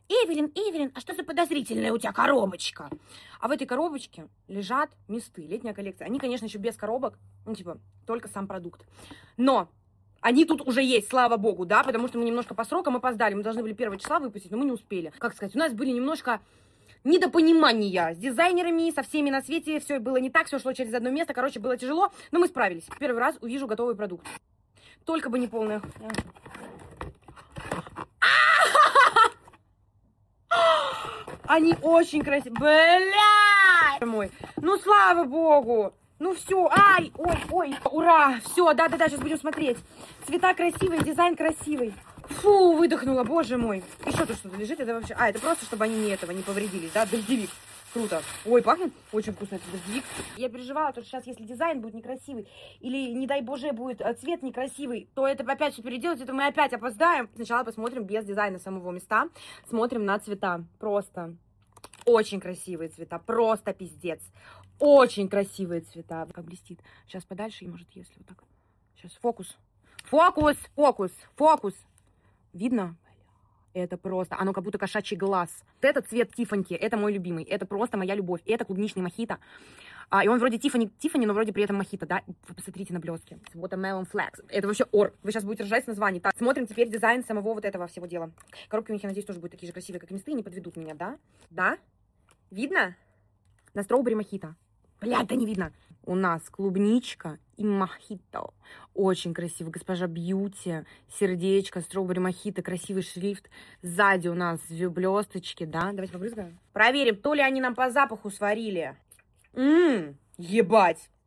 Эвелин, а что за подозрительная у тебя коробочка? А в этой коробочке лежат мисты, летняя коллекция. Они, конечно, еще без коробок, ну, типа, только сам продукт. Но они тут уже есть, слава богу, да, потому что мы немножко по срокам опоздали. Мы должны были 1 числа выпустить, но мы не успели. Как сказать, у нас были немножко недопонимания с дизайнерами, со всеми на свете. Все было не так, все шло через одно место. Короче, было тяжело, но мы справились. Первый раз увижу готовый продукт. Только бы не полная. Они очень красивые. Бля! Мой. Ну, слава богу. Ну, все. Ай, ой. Ура. Все, да-да-да, сейчас будем смотреть. Цвета красивые, дизайн красивый. Фу, выдохнула, боже мой. Еще тут что-то лежит, это вообще... А, это просто, чтобы они не повредились, да? Дождевик. Круто. Ой, пахнет очень вкусно этот дождевик. Я переживала, что сейчас, если дизайн будет некрасивый, или, не дай боже, будет цвет некрасивый, то это опять все переделать, это мы опять опоздаем. Сначала посмотрим без дизайна самого места. Смотрим на цвета. Просто очень красивые цвета. Просто пиздец. Очень красивые цвета. Как блестит. Сейчас подальше, и может, если вот так. Сейчас фокус. Фокус. Видно? Это просто, оно как будто кошачий глаз. Вот этот цвет Тиффани, это мой любимый. Это просто моя любовь. Это клубничный мохито. И он вроде Тиффани, но вроде при этом мохито, да? Вы посмотрите на блестки. Watermelon Flex. Это вообще ор. Вы сейчас будете ржать с названий. Так, смотрим теперь дизайн самого вот этого всего дела. Коробки у них, я надеюсь, тоже будут такие же красивые, как и мисты, и не подведут меня, да? Да? Видно? На строубери мохито. Блядь, да не видно. У нас клубничка и мохито. Очень красиво. Госпожа Бьюти, сердечко, строубери мохито, красивый шрифт. Сзади у нас блесточки, да? Давайте побрызгаем. Проверим, то ли они нам по запаху сварили. Ебать.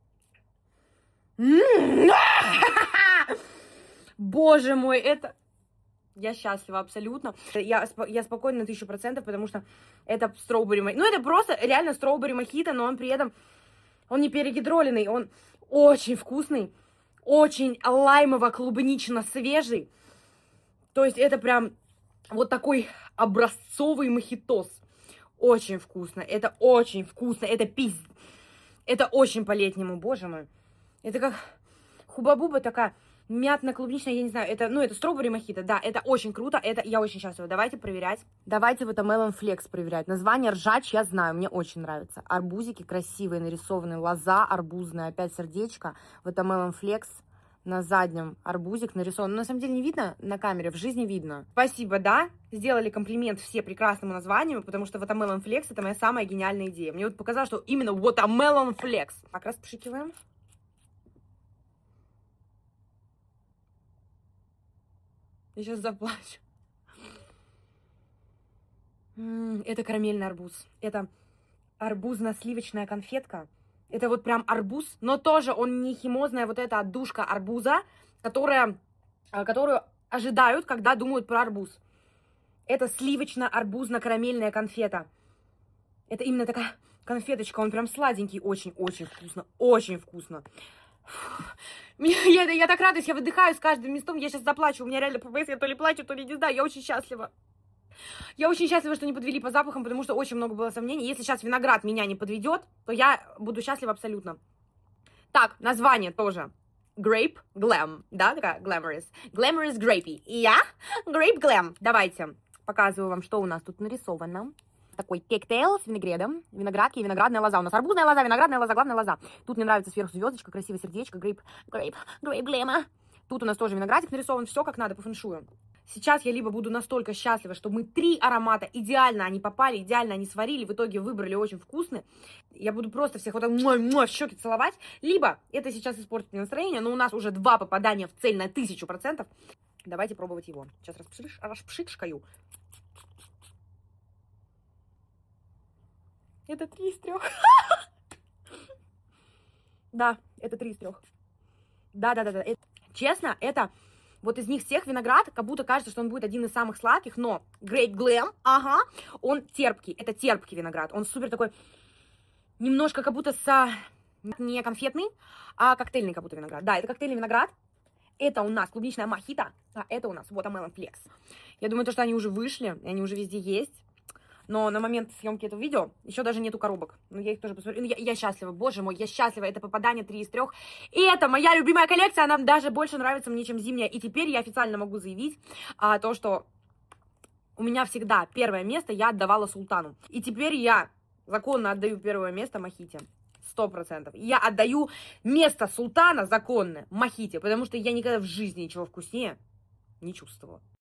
Боже мой, это... Я счастлива абсолютно. Я спокойна на 1000%, потому что это строубери мохито. Ну, это просто реально строубери мохито, но он при этом... Он не перегидроленный, он очень вкусный, очень лаймово-клубнично-свежий. То есть это прям вот такой образцовый мохитос. Очень вкусно, это очень вкусно, это Это очень по-летнему, боже мой. Это как хуба-буба такая... Мятно-клубничная, я не знаю, это строубери мохито, да, это очень круто, это я очень счастлива. Давайте проверять. Давайте Watermelon Flex проверять. Название ржач я знаю, мне очень нравится. Арбузики красивые, нарисованные, лоза арбузная, опять сердечко. Watermelon Flex на заднем арбузик нарисован. Но на самом деле не видно на камере, в жизни видно. Спасибо, да, сделали комплимент все прекрасному названию, потому что Watermelon Flex это моя самая гениальная идея. Мне вот показалось, что именно Watermelon Flex. Так, распшикиваем. Я сейчас заплачу. Это карамельный арбуз. Это арбузно-сливочная конфетка. Это вот прям арбуз, но тоже он не химозная вот эта отдушка арбуза, которую ожидают, когда думают про арбуз. Это сливочно-арбузно-карамельная конфета. Это именно такая конфеточка, он прям сладенький, очень-очень вкусно, очень вкусно. Я так радуюсь, я выдыхаю с каждым местом, я сейчас заплачу, у меня реально ППС, я то ли плачу, то ли не знаю, я очень счастлива. Я очень счастлива, что не подвели по запахам, потому что очень много было сомнений. Если сейчас виноград меня не подведет, то я буду счастлива абсолютно. Так, название тоже. Grape Glam, да, такая glamorous. Glamorous Grapey. И я Grape Glam. Давайте показываю вам, что у нас тут нарисовано. Такой коктейль с винегредом, виноградки и виноградная лоза. У нас арбузная лоза, виноградная лоза, главная лоза. Тут мне нравится сверху звездочка, красивое сердечко, грейп глэма. Тут у нас тоже виноградик нарисован, все как надо по фэншую. Сейчас я либо буду настолько счастлива, что мы 3 аромата идеально они попали, идеально они сварили, в итоге выбрали очень вкусные. Я буду просто всех вот так в щеки целовать. Либо это сейчас испортит мне настроение, но у нас уже 2 попадания в цель на 1000%. Давайте пробовать его. Сейчас распшикшкаю. Это 3 из 3. Да, это 3 из 3. Да. Честно, это вот из них всех виноград, как будто кажется, что он будет один из самых сладких, но Grape Glam, ага, он терпкий. Это терпкий виноград. Он супер такой, немножко как будто не конфетный, а коктейльный как будто виноград. Да, это коктейльный виноград. Это у нас клубничная мохито, а это у нас Watermelon Flex. Я думаю, что они уже вышли, и они уже везде есть. Но на момент съемки этого видео еще даже нету коробок. Но я их тоже посмотрю. Ну, я счастлива, боже мой, я счастлива. Это попадание 3 из 3. И это моя любимая коллекция. Она даже больше нравится мне, чем зимняя. И теперь я официально могу заявить то, что У меня всегда первое место я отдавала Султану. И теперь я законно отдаю первое место Мохите. 100%. Я отдаю место Султана законное Мохите, потому что я никогда в жизни ничего вкуснее не чувствовала.